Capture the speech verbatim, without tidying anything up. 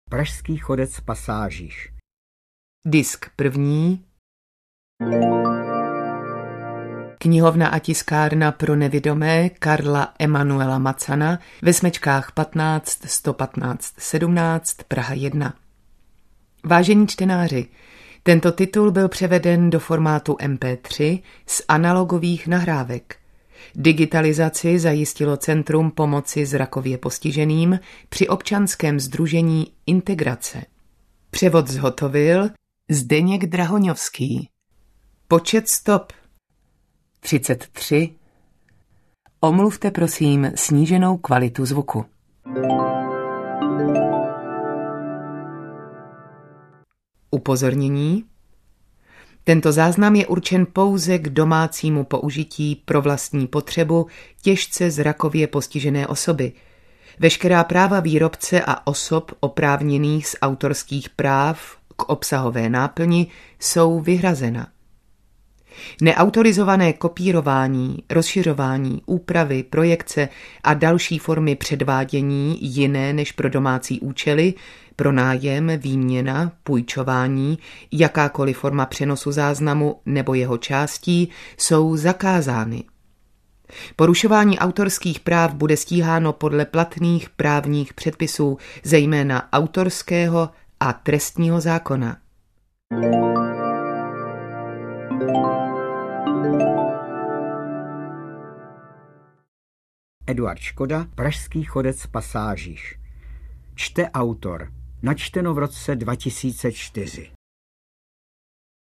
Pražský chodec Pasážiš. Disk první. Knihovna a tiskárna pro nevidomé Karla Emanuela Macana ve Smečkách patnáct sto patnáct sedmnáct Praha jedna. Vážení čtenáři, tento titul byl převeden do formátu em pé tři z analogových nahrávek. Digitalizaci zajistilo Centrum pomoci zrakově postiženým při občanském sdružení Integrace. Převod zhotovil Zdeněk Drahoňovský. Počet stop třicet tři. Omluvte prosím sníženou kvalitu zvuku. Upozornění. Tento záznam je určen pouze k domácímu použití pro vlastní potřebu těžce zrakově postižené osoby. Veškerá práva výrobce a osob oprávněných z autorských práv k obsahové náplni jsou vyhrazena. Neautorizované kopírování, rozšiřování, úpravy, projekce a další formy předvádění jiné než pro domácí účely, pronájem, výměna, půjčování, jakákoliv forma přenosu záznamu nebo jeho částí jsou zakázány. Porušování autorských práv bude stíháno podle platných právních předpisů, zejména autorského a trestního zákona. Eduard Škoda, Pražský chodec Pasážiš. Čte autor. Načteno v roce dva tisíce čtyři.